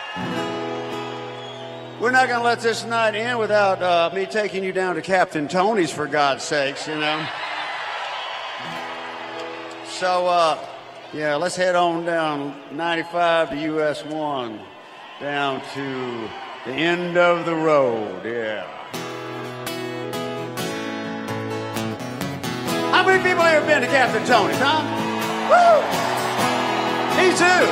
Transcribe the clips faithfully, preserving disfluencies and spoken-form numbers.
We're not going to let this night end without uh, me taking you down to Captain Tony's, for God's sakes, you know. So, uh, yeah, let's head on down ninety-five to U S one, down to the end of the road, yeah. How many people here have been to Captain Tony's, huh? Woo! Me too.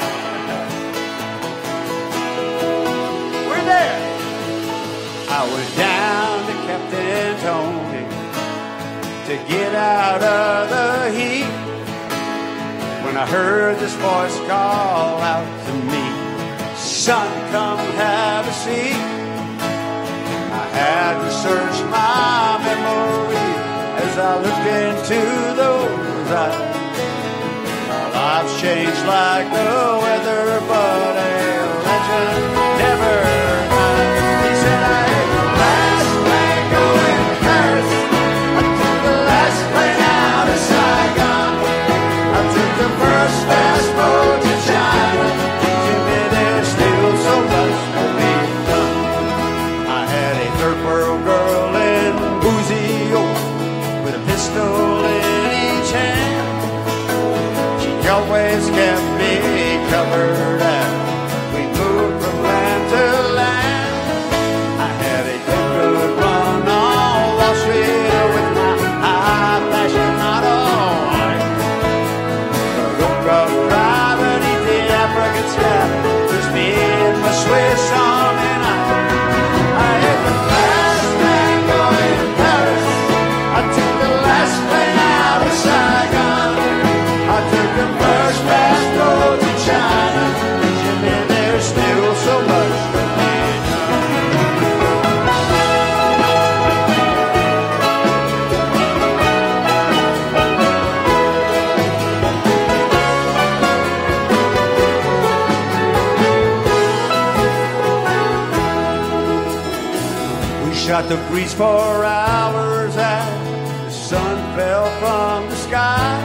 We're there. I went down to Captain Tony to get out of the heat when I heard this voice call out to me, son, come have a seat. I had to search my memory as I looked into those eyes. My life's changed like the weather, but a legend never dies. He said, I ate the last plane going to Paris. I took the last plane out of Saigon. I took the first fast boat to China. Jimmy, there's still so much to be done. I had a third world girl in Boozy, with a pistol in each hand. She always kept me covered as we moved from land to land. I had a good run on Wall Street with my high fashion model wife. The rope of private beneath the African sky, just me and my Swiss Army knife. I had the last man going to Paris. I took the last plane out of Saigon. I took the first fast road to China. Jimmy, there's still so much to be done. We shot the breeze for hours as the sun fell from the sky.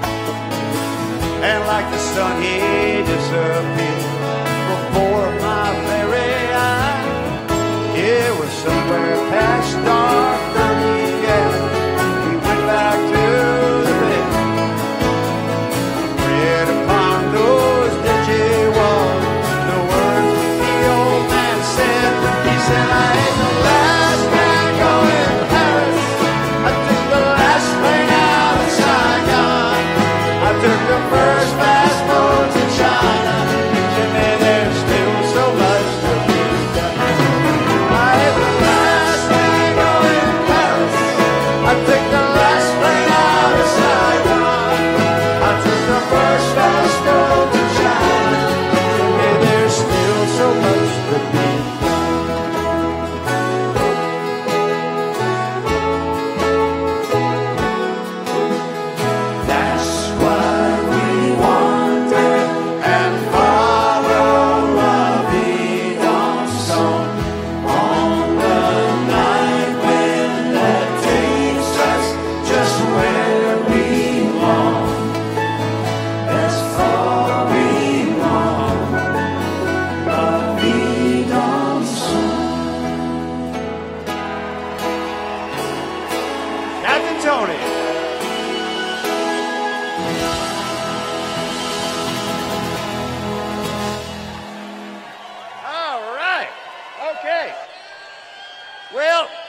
And like the sun, he disappeared before my very eyes. It was somewhere past dark thirty, yeah. We went back to the bed. Read upon those dingy walls the words the old man said. He said, I ain't the last man going to Paris. I took the last plane out of Saigon. I took the first fast boat to China. Jimmy, there's still so much to be done. I had the last man going to Paris. I took the last plane out of Saigon. I took the first fast boat to China. Jimmy, there's still so much to be Captain Tony. All right. Okay. Well,